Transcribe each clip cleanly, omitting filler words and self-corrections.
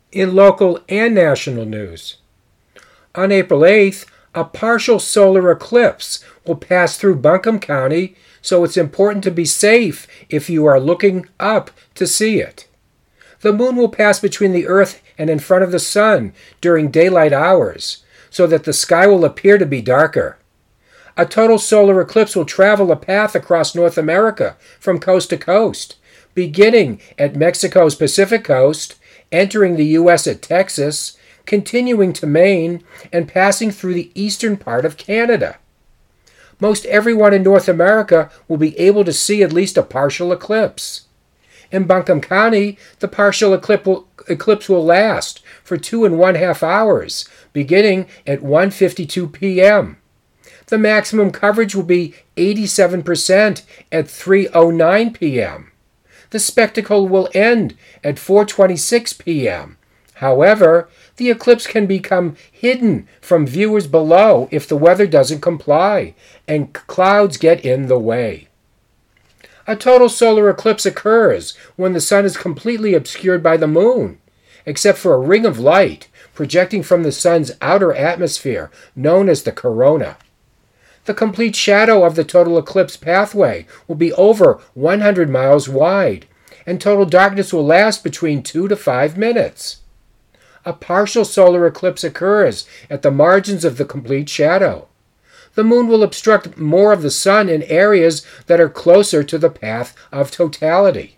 in local and national news. On April 8th, a partial solar eclipse will pass through Buncombe County, so it's important to be safe if you are looking up to see it. The moon will pass between the Earth and in front of the sun during daylight hours, so that the sky will appear to be darker. A total solar eclipse will travel a path across North America from coast to coast, beginning at Mexico's Pacific coast, entering the U.S. at Texas, continuing to Maine, and passing through the eastern part of Canada. Most everyone in North America will be able to see at least a partial eclipse. In Buncombe County, the partial eclipse will last for 2.5 hours, beginning at 1:52 p.m. The maximum coverage will be 87% at 3:09 p.m. The spectacle will end at 4:26 p.m. However, the eclipse can become hidden from viewers below if the weather doesn't comply and clouds get in the way. A total solar eclipse occurs when the sun is completely obscured by the moon, except for a ring of light projecting from the sun's outer atmosphere, known as the corona. The complete shadow of the total eclipse pathway will be over 100 miles wide, and total darkness will last between 2 to 5 minutes. A partial solar eclipse occurs at the margins of the complete shadow. The moon will obstruct more of the sun in areas that are closer to the path of totality.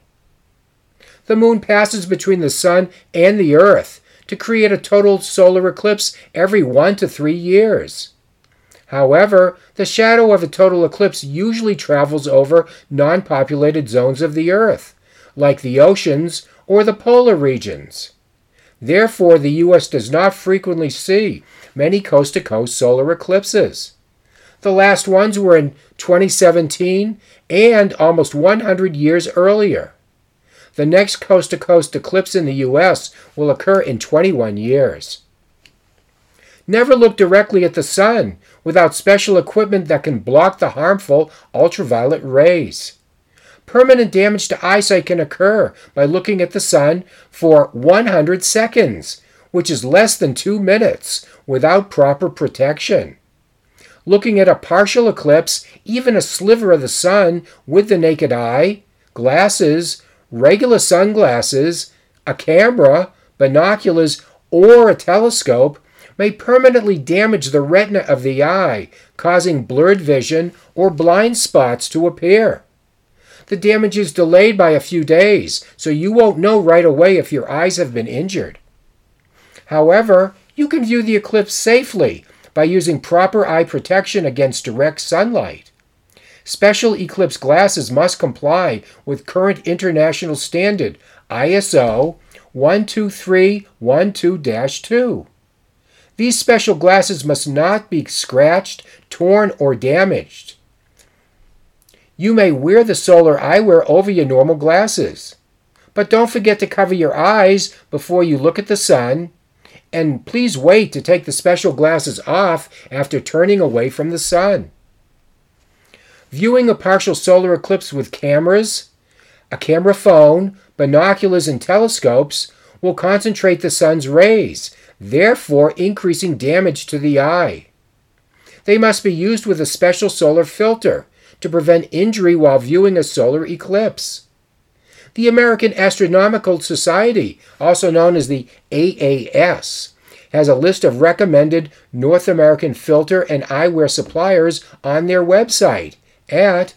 The moon passes between the sun and the earth to create a total solar eclipse every 1 to 3 years. However, the shadow of a total eclipse usually travels over non-populated zones of the earth, like the oceans or the polar regions. Therefore, the U.S. does not frequently see many coast-to-coast solar eclipses. The last ones were in 2017 and almost 100 years earlier. The next coast-to-coast eclipse in the U.S. will occur in 21 years. Never look directly at the sun without special equipment that can block the harmful ultraviolet rays. Permanent damage to eyesight can occur by looking at the sun for 100 seconds, which is less than 2 minutes, without proper protection. Looking at a partial eclipse, even a sliver of the sun with the naked eye, glasses, regular sunglasses, a camera, binoculars, or a telescope may permanently damage the retina of the eye, causing blurred vision or blind spots to appear. The damage is delayed by a few days, so you won't know right away if your eyes have been injured. However, you can view the eclipse safely by using proper eye protection against direct sunlight. Special eclipse glasses must comply with current international standard ISO 12312-2. These special glasses must not be scratched, torn, or damaged. You may wear the solar eyewear over your normal glasses. But don't forget to cover your eyes before you look at the sun, and please wait to take the special glasses off after turning away from the sun. Viewing a partial solar eclipse with cameras, a camera phone, binoculars, and telescopes will concentrate the sun's rays, therefore increasing damage to the eye. They must be used with a special solar filter to prevent injury while viewing a solar eclipse. The American Astronomical Society, also known as the AAS, has a list of recommended North American filter and eyewear suppliers on their website at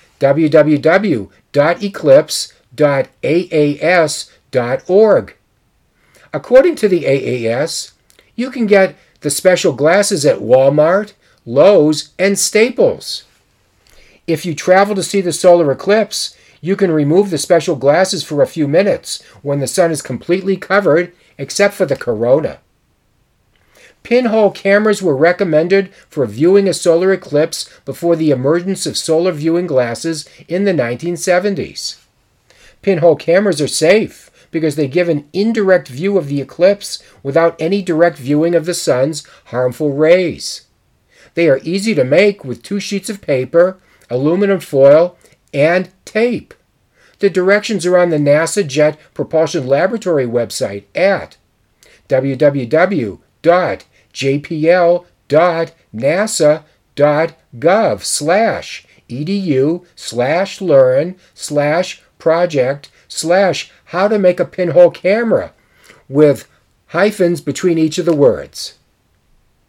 www.eclipse.aas.org. According to the AAS, you can get the special glasses at Walmart, Lowe's, and Staples. If you travel to see the solar eclipse, you can remove the special glasses for a few minutes when the sun is completely covered except for the corona. Pinhole cameras were recommended for viewing a solar eclipse before the emergence of solar viewing glasses in the 1970s. Pinhole cameras are safe because they give an indirect view of the eclipse without any direct viewing of the sun's harmful rays. They are easy to make with 2 sheets of paper, aluminum foil, and tape. The directions are on the NASA Jet Propulsion Laboratory website at www.jpl.nasa.gov/edu/learn/project/how to make a pinhole camera with hyphens between each of the words.